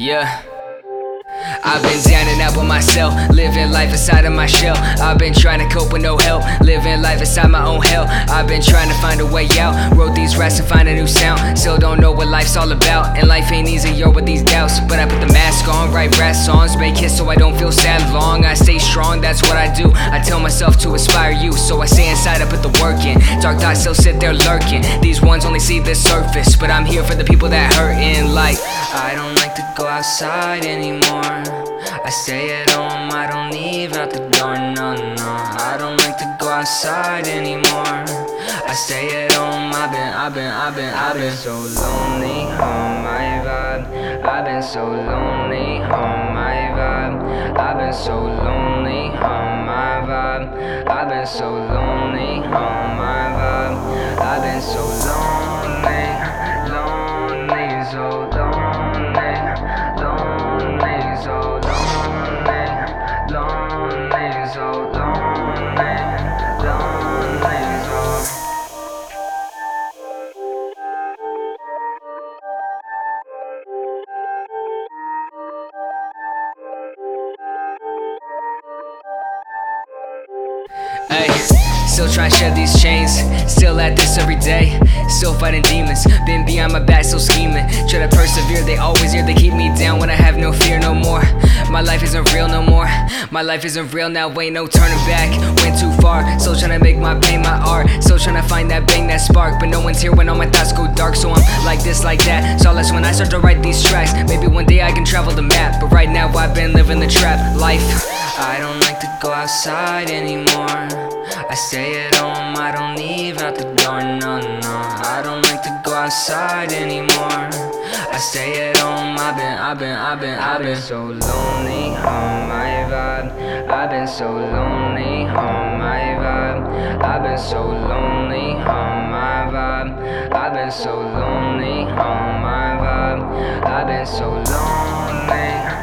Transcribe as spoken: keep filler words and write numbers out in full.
Yeah. I've been down and out with myself, living life inside of my shell. I've been trying to cope with no help, living life inside my own hell. I've been trying to find a way out, wrote these raps to find a new sound. Still don't know what life's all about, and life ain't easy, yo, with these doubts. But I put the mask on, write rap songs, make hits so I don't feel sad long. I stay strong, that's what I do. I tell myself to inspire you, so I stay inside, I put the work in. Dark thoughts still sit there lurking, these ones only see the surface, but I'm here for the people that hurtin'. Like, I don't like to go outside anymore, I stay at home, I don't leave out the door, no, no. I don't like to go outside anymore, I stay at home. I've been, I've been, I've been, I've been so lonely on my vibe. I've been so lonely on my vibe. I've been so lonely on my vibe. I've been so lonely on my vibe. I've been so lonely, lonely, so lonely, lonely, so lonely. Ay, still trying to shed these chains, still at this every day, still fighting demons, been behind my back, still scheming, try to persevere, they always here, they keep me down when I have no fear no more. My life isn't real no more, my life isn't real now, ain't no turning back, went too far, still trying to make my pain my art, still trying to find that bang, that spark, but no one's here when all my thoughts go dark, so I'm like this, like that, so that's when I start to write these tracks, maybe one day I can travel the map, but right now I've been living the trap life. I don't like to go outside anymore, I stay at home, I don't leave out the door, no, no. I don't like to go outside anymore, I stay at home. I've been, I've been, I've been, I've been so lonely on my vibe. I've been so lonely on my vibe. I've been so lonely on my vibe. I've been so lonely on my vibe. I've been so lonely.